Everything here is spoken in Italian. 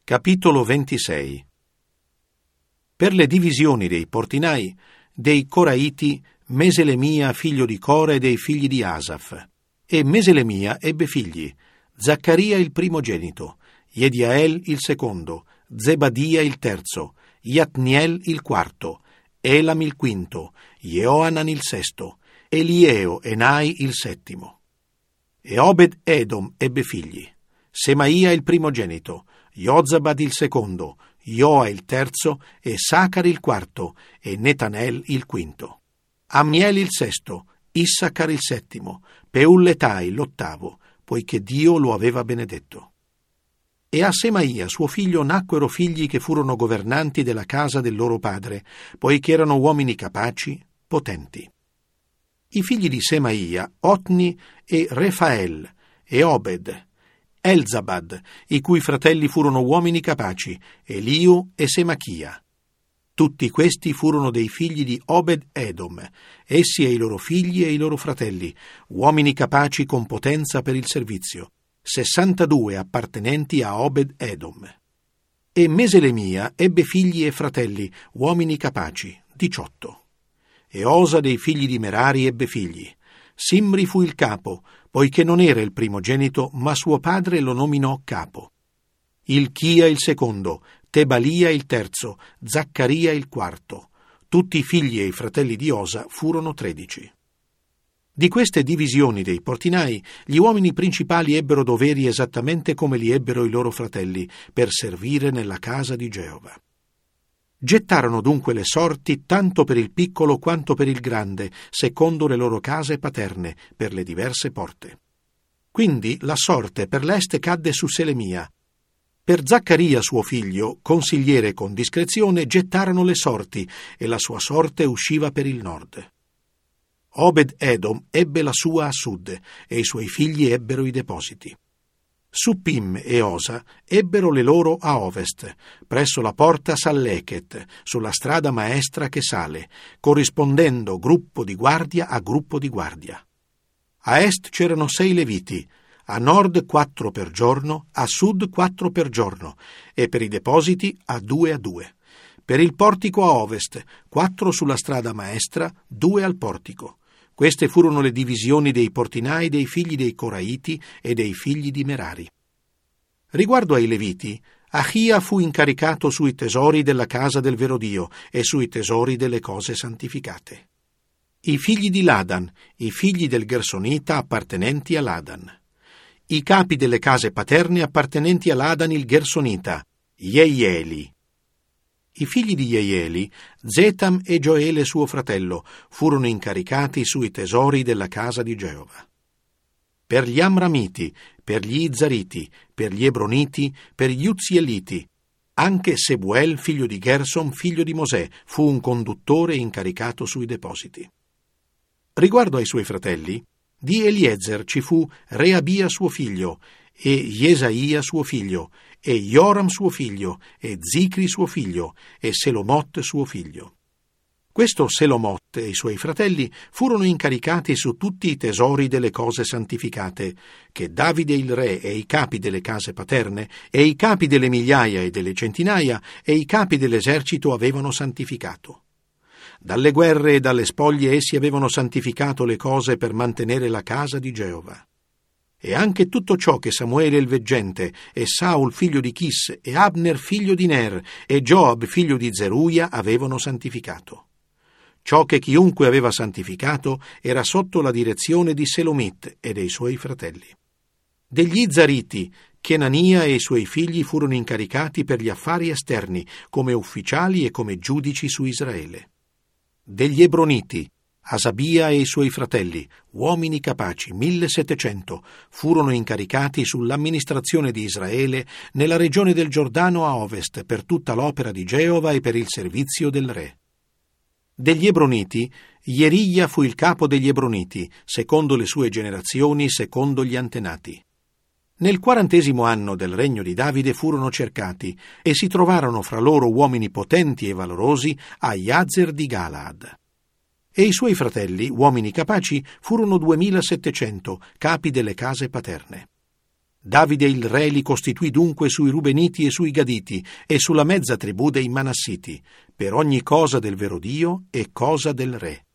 Capitolo 26. Per le divisioni dei portinai, dei Coraiti, Meselemia figlio di Core dei figli di Asaf. E Meselemia ebbe figli: Zaccaria il primogenito, Jediael il secondo, Zebadia il terzo, Jatniel il quarto, Elam il quinto, Jehoanan il sesto, Elieo Enai il settimo. E Obed Edom ebbe figli: Semaia il primogenito, Jozabad il secondo, Joa il terzo, e Sacar il quarto, e Netanel il quinto. Ammiel il sesto, Issacar il settimo, Peulletai l'ottavo, poiché Dio lo aveva benedetto. E a Semaia suo figlio nacquero figli che furono governanti della casa del loro padre, poiché erano uomini capaci, potenti. I figli di Semaia, Otni e Refael, e Obed, Elzabad, i cui fratelli furono uomini capaci, Eliu e Semachia. Tutti questi furono dei figli di Obed Edom, essi e i loro figli e i loro fratelli, uomini capaci con potenza per il servizio, 62 appartenenti a Obed Edom. E Meselemia ebbe figli e fratelli, uomini capaci, 18. E Osa dei figli di Merari ebbe figli. Simri fu il capo, poiché non era il primogenito, ma suo padre lo nominò capo. Ilchia il secondo, Tebalia il terzo, Zaccaria il quarto. Tutti i figli e i fratelli di Osa furono 13. Di queste divisioni dei portinai, gli uomini principali ebbero doveri esattamente come li ebbero i loro fratelli, per servire nella casa di Geova. Gettarono dunque le sorti tanto per il piccolo quanto per il grande, secondo le loro case paterne, per le diverse porte. Quindi la sorte per l'est cadde su Selemia. Per Zaccaria suo figlio, consigliere con discrezione, gettarono le sorti, e la sua sorte usciva per il nord. Obed Edom ebbe la sua a sud, e i suoi figli ebbero i depositi. Suppim e Osa ebbero le loro a ovest, presso la porta Sallechet, sulla strada maestra che sale, corrispondendo gruppo di guardia a gruppo di guardia. A est c'erano 6 leviti, a nord 4 per giorno, a sud 4 per giorno, e per i depositi a 2 a 2. Per il portico a ovest, 4 sulla strada maestra, 2 al portico. Queste furono le divisioni dei portinai dei figli dei Coraiti e dei figli di Merari. Riguardo ai Leviti, Achia fu incaricato sui tesori della casa del vero Dio e sui tesori delle cose santificate. I figli di Ladan, i figli del Gersonita appartenenti a Ladan. I capi delle case paterne appartenenti a Ladan il Gersonita, Jeieli. I figli di Jeieli, Zetam e Gioele suo fratello, furono incaricati sui tesori della casa di Geova. Per gli Amramiti, per gli Izzariti, per gli Ebroniti, per gli Uzzieliti, anche Sebuel, figlio di Gersom, figlio di Mosè, fu un conduttore incaricato sui depositi. Riguardo ai suoi fratelli, di Eliezer ci fu Reabia suo figlio, e Jesaia suo figlio, e Joram suo figlio, e Zicri suo figlio, e Selomot suo figlio. Questo Selomot e i suoi fratelli furono incaricati su tutti i tesori delle cose santificate, che Davide il re e i capi delle case paterne, e i capi delle migliaia e delle centinaia, e i capi dell'esercito avevano santificato. Dalle guerre e dalle spoglie essi avevano santificato le cose per mantenere la casa di Geova. E anche tutto ciò che Samuele il veggente, e Saul figlio di Chis, e Abner figlio di Ner, e Joab figlio di Zeruia avevano santificato. Ciò che chiunque aveva santificato era sotto la direzione di Selomit e dei suoi fratelli. Degli Izzariti, Chenania e i suoi figli furono incaricati per gli affari esterni, come ufficiali e come giudici su Israele. Degli Ebroniti, Asabia e i suoi fratelli, uomini capaci, 1700, furono incaricati sull'amministrazione di Israele nella regione del Giordano a ovest per tutta l'opera di Geova e per il servizio del re. Degli Ebroniti, Ieriglia fu il capo degli Ebroniti, secondo le sue generazioni, secondo gli antenati. Nel 40° anno del regno di Davide furono cercati e si trovarono fra loro uomini potenti e valorosi a Jazer di Galaad. E i suoi fratelli, uomini capaci, furono 2700, capi delle case paterne. Davide il re li costituì dunque sui Rubeniti e sui Gaditi e sulla mezza tribù dei Manassiti, per ogni cosa del vero Dio e cosa del re.